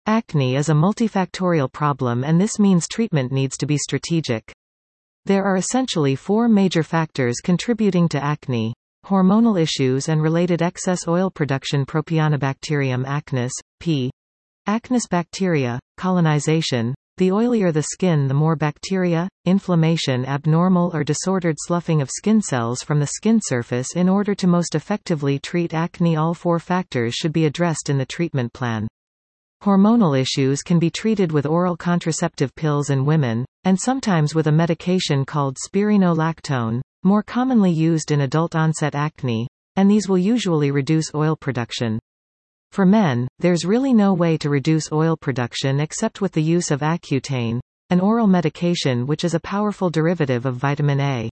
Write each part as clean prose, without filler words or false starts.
Acne is a multifactorial problem, and this means treatment needs to be strategic. There are essentially four major factors contributing to acne: hormonal issues and related excess oil production, Propionibacterium acnes, p. acnes bacteria, colonization. The oilier the skin, the more bacteria, inflammation, abnormal or disordered sloughing of skin cells from the skin surface. In order to most effectively treat acne, all four factors should be addressed in the treatment plan. Hormonal issues can be treated with oral contraceptive pills in women, and sometimes with a medication called spironolactone, more commonly used in adult-onset acne, and these will usually reduce oil production. For men, there's really no way to reduce oil production except with the use of Accutane, an oral medication which is a powerful derivative of vitamin A.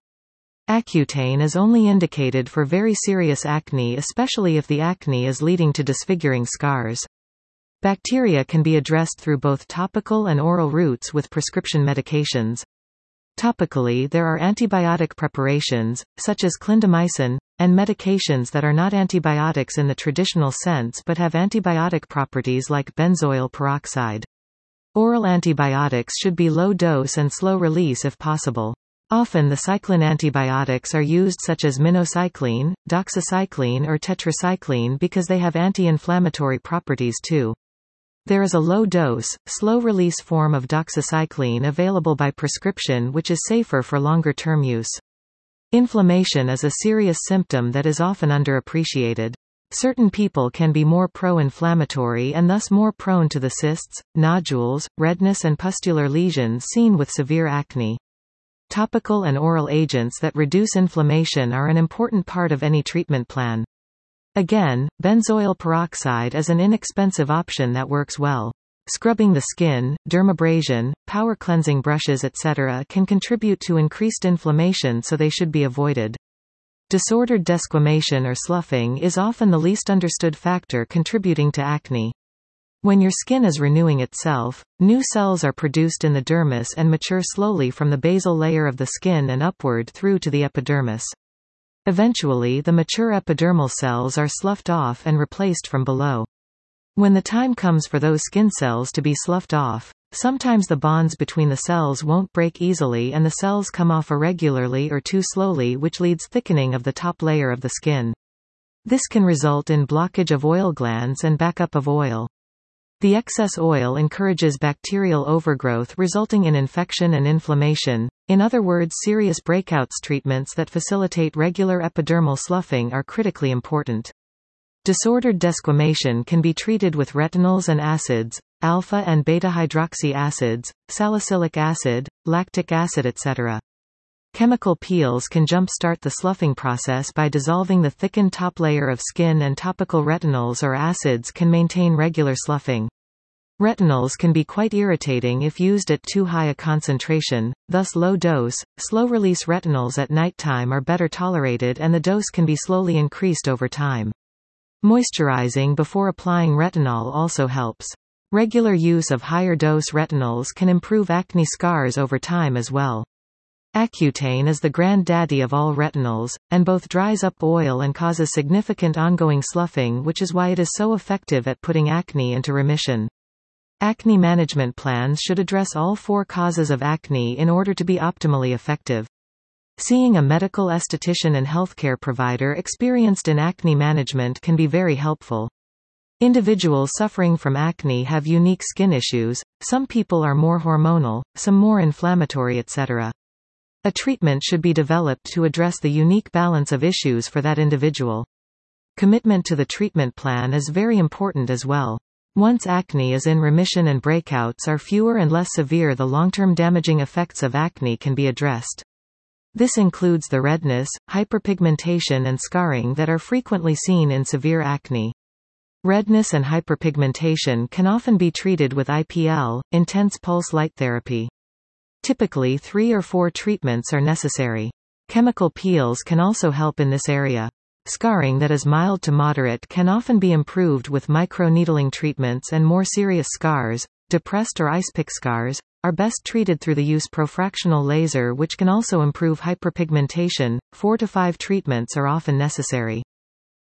Accutane is only indicated for very serious acne, especially if the acne is leading to disfiguring scars. Bacteria can be addressed through both topical and oral routes with prescription medications. Topically, there are antibiotic preparations, such as clindamycin, and medications that are not antibiotics in the traditional sense but have antibiotic properties like benzoyl peroxide. Oral antibiotics should be low dose and slow release if possible. Often the cyclin antibiotics are used, such as minocycline, doxycycline or tetracycline, because they have anti-inflammatory properties too. There is a low-dose, slow-release form of doxycycline available by prescription which is safer for longer-term use. Inflammation is a serious symptom that is often underappreciated. Certain people can be more pro-inflammatory and thus more prone to the cysts, nodules, redness and pustular lesions seen with severe acne. Topical and oral agents that reduce inflammation are an important part of any treatment plan. Again, benzoyl peroxide is an inexpensive option that works well. Scrubbing the skin, dermabrasion, power cleansing brushes etc. can contribute to increased inflammation, so they should be avoided. Disordered desquamation or sloughing is often the least understood factor contributing to acne. When your skin is renewing itself, new cells are produced in the dermis and mature slowly from the basal layer of the skin and upward through to the epidermis. Eventually, the mature epidermal cells are sloughed off and replaced from below. When the time comes for those skin cells to be sloughed off, sometimes the bonds between the cells won't break easily and the cells come off irregularly or too slowly, which leads thickening of the top layer of the skin. This can result in blockage of oil glands and backup of oil. The excess oil encourages bacterial overgrowth, resulting in infection and inflammation. In other words, serious breakouts. Treatments that facilitate regular epidermal sloughing are critically important. Disordered desquamation can be treated with retinols and acids, alpha and beta hydroxy acids, salicylic acid, lactic acid etc. Chemical peels can jumpstart the sloughing process by dissolving the thickened top layer of skin, and topical retinols or acids can maintain regular sloughing. Retinols can be quite irritating if used at too high a concentration, thus low-dose, slow-release retinols at nighttime are better tolerated and the dose can be slowly increased over time. Moisturizing before applying retinol also helps. Regular use of higher-dose retinols can improve acne scars over time as well. Accutane is the granddaddy of all retinols, and both dries up oil and causes significant ongoing sloughing, which is why it is so effective at putting acne into remission. Acne management plans should address all four causes of acne in order to be optimally effective. Seeing a medical esthetician and healthcare provider experienced in acne management can be very helpful. Individuals suffering from acne have unique skin issues, some people are more hormonal, some more inflammatory etc. A treatment should be developed to address the unique balance of issues for that individual. Commitment to the treatment plan is very important as well. Once acne is in remission and breakouts are fewer and less severe, the long-term damaging effects of acne can be addressed. This includes the redness, hyperpigmentation and scarring that are frequently seen in severe acne. Redness and hyperpigmentation can often be treated with IPL, intense pulse light therapy. Typically 3 or 4 treatments are necessary. Chemical peels can also help in this area. Scarring that is mild to moderate can often be improved with microneedling treatments, and more serious scars, depressed or ice pick scars, are best treated through the use profractional laser, which can also improve hyperpigmentation. 4 to 5 treatments are often necessary.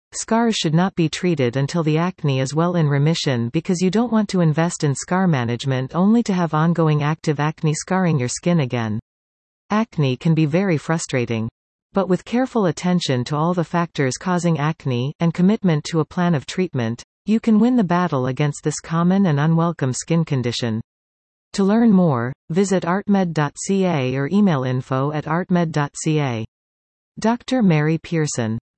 Scars should not be treated until the acne is well in remission because you don't want to invest in scar management only to have ongoing active acne scarring your skin again. Acne can be very frustrating. But with careful attention to all the factors causing acne, and commitment to a plan of treatment, you can win the battle against this common and unwelcome skin condition. To learn more, visit artmed.ca or email info@artmed.ca. Dr. Mary Pearson.